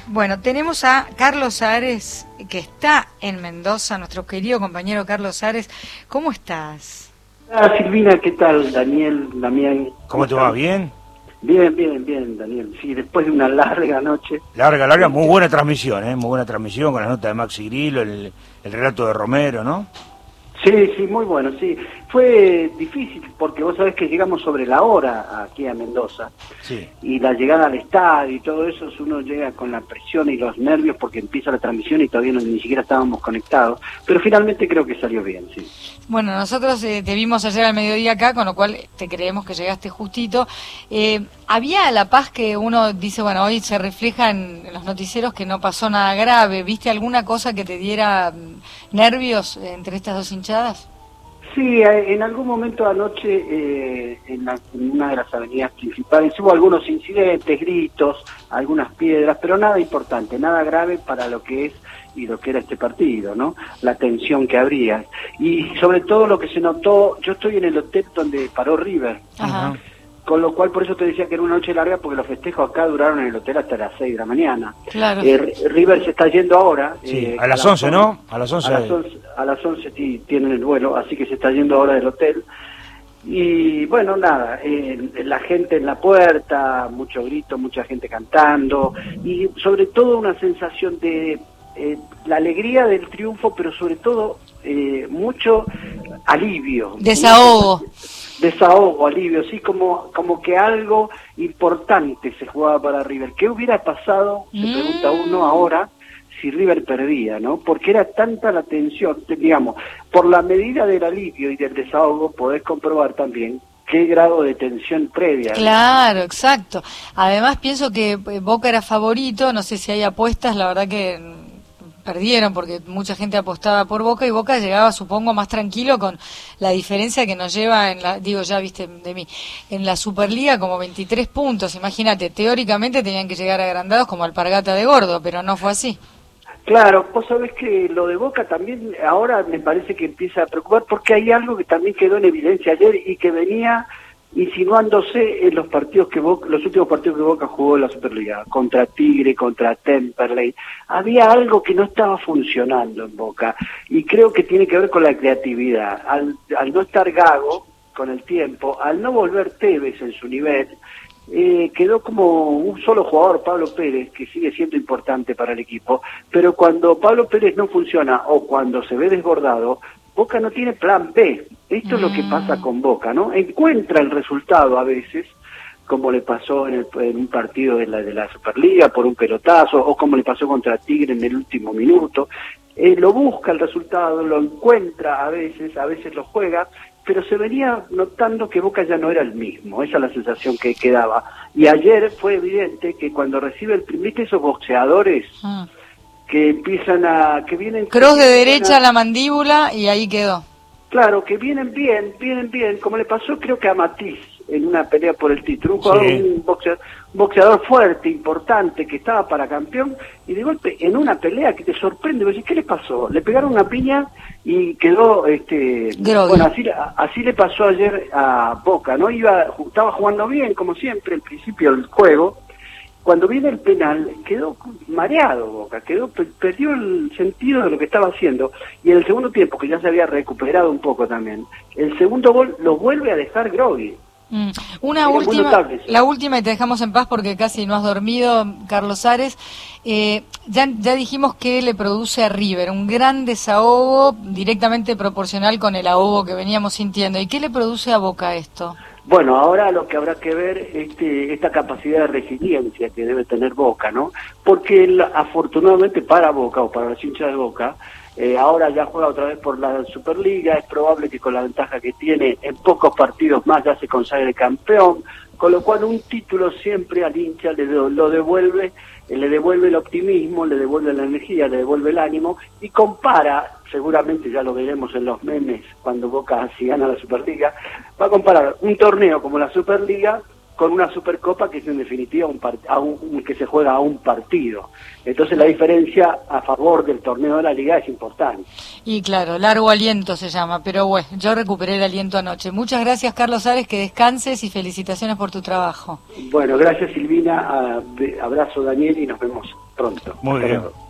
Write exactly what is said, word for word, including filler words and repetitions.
Bueno, tenemos a Carlos Ares, que está en Mendoza, nuestro querido compañero Carlos Ares. ¿Cómo estás? Ah, Silvina, ¿qué tal? Daniel, Damián. ¿Cómo, ¿Cómo te va? ¿Bien? Bien, bien, bien, Daniel. Sí, después de una larga noche. Larga, larga, muy buena transmisión, ¿eh? Muy buena transmisión con la nota de Maxi Grillo, el, el relato de Romero, ¿no? Sí, sí, muy bueno, sí. Fue difícil porque vos sabés que llegamos sobre la hora aquí a Mendoza. Sí. Y la llegada al estadio y todo eso, uno llega con la presión y los nervios porque empieza la transmisión y todavía no, ni siquiera estábamos conectados. Pero finalmente creo que salió bien, sí. Bueno, nosotros eh, te vimos ayer al mediodía acá, con lo cual te creemos que llegaste justito. Eh, había la paz que uno dice, bueno, hoy se refleja en, en los noticieros que no pasó nada grave. ¿Viste alguna cosa que te diera mm, nervios eh, entre estas dos hinchadas? Sí, en algún momento anoche eh, en, la, en una de las avenidas principales hubo algunos incidentes, gritos, algunas piedras, pero nada importante, nada grave para lo que es y lo que era este partido, ¿no? La tensión que habría. Y sobre todo lo que se notó, yo estoy en el hotel donde paró River. Ajá. Con lo cual, por eso te decía que era una noche larga, porque los festejos acá duraron en el hotel hasta las seis de la mañana. Claro. Eh, River se está yendo ahora. Sí, eh, a las once, ¿no? A las once. A las once, a las once sí, tienen el vuelo, así que se está yendo ahora del hotel. Y bueno, nada, eh, la gente en la puerta, mucho grito, mucha gente cantando, y sobre todo una sensación de eh, la alegría del triunfo, pero sobre todo eh, mucho alivio. Desahogo. Desahogo, alivio, sí, como como que algo importante se jugaba para River. ¿Qué hubiera pasado, se mm. pregunta uno ahora, si River perdía, ¿no? Porque era tanta la tensión, digamos, por la medida del alivio y del desahogo podés comprobar también qué grado de tensión previa. Claro, exacto. Además pienso que Boca era favorito, no sé si hay apuestas, la verdad que perdieron porque mucha gente apostaba por Boca y Boca llegaba, supongo, más tranquilo con la diferencia que nos lleva en la, digo, ya viste de mí, en la Superliga como veintitrés puntos. Imagínate, teóricamente tenían que llegar agrandados como alpargata de gordo, pero no fue así. Claro, vos sabés que lo de Boca también ahora me parece que empieza a preocupar porque hay algo que también quedó en evidencia ayer y que venía insinuándose en los partidos que Boca, los últimos partidos que Boca jugó en la Superliga, contra Tigre, contra Temperley. Había algo que no estaba funcionando en Boca y creo que tiene que ver con la creatividad. Al, al no estar Gago con el tiempo, al no volver Tevez en su nivel, eh, quedó como un solo jugador, Pablo Pérez, que sigue siendo importante para el equipo, pero cuando Pablo Pérez no funciona o cuando se ve desbordado, Boca no tiene plan B. Esto mm. es lo que pasa con Boca, ¿no? Encuentra el resultado a veces, como le pasó en, el, en un partido de la, de la Superliga por un pelotazo, o como le pasó contra Tigre en el último minuto. Eh, lo busca el resultado, lo encuentra a veces, a veces lo juega, pero se venía notando que Boca ya no era el mismo. Esa es la sensación que quedaba. Y ayer fue evidente que cuando recibe el primer, esos boxeadores... Mm. que empiezan a... que vienen cross de derecha a la mandíbula y ahí quedó. Claro, que vienen bien, vienen bien, como le pasó creo que a Matiz en una pelea por el título, un, jugador, sí. un, boxeador, un boxeador fuerte, importante, que estaba para campeón, y de golpe en una pelea que te sorprende, decís, ¿qué le pasó? Le pegaron una piña y quedó, este Grogui. Bueno, así, así le pasó ayer a Boca, ¿no? Iba, estaba jugando bien, como siempre, al principio del juego. Cuando viene el penal, quedó mareado Boca, quedó perdió el sentido de lo que estaba haciendo. Y en el segundo tiempo, que ya se había recuperado un poco también, el segundo gol lo vuelve a dejar Grogui. Mm. Una última, la última y te dejamos en paz porque casi no has dormido, Carlos Ares. Eh, ya, ya dijimos que le produce a River un gran desahogo directamente proporcional con el ahogo que veníamos sintiendo. ¿Y qué le produce a Boca esto? Bueno, ahora lo que habrá que ver es este, esta capacidad de resiliencia que debe tener Boca, ¿no? Porque el, afortunadamente para Boca o para los hinchas de Boca, eh, ahora ya juega otra vez por la Superliga, es probable que con la ventaja que tiene en pocos partidos más ya se consagre campeón, con lo cual un título siempre al hincha le lo devuelve, le devuelve el optimismo, le devuelve la energía, le devuelve el ánimo y compara, seguramente ya lo veremos en los memes cuando Boca si gana la Superliga, va a comparar un torneo como la Superliga con una Supercopa que es en definitiva un, part a un, un que se juega a un partido. Entonces la diferencia a favor del torneo de la Liga es importante. Y claro, largo aliento se llama, pero bueno, yo recuperé el aliento anoche. Muchas gracias, Carlos Ares, que descanses y felicitaciones por tu trabajo. Bueno, gracias Silvina, abrazo Daniel y nos vemos. pronto. Muy Hasta bien. luego.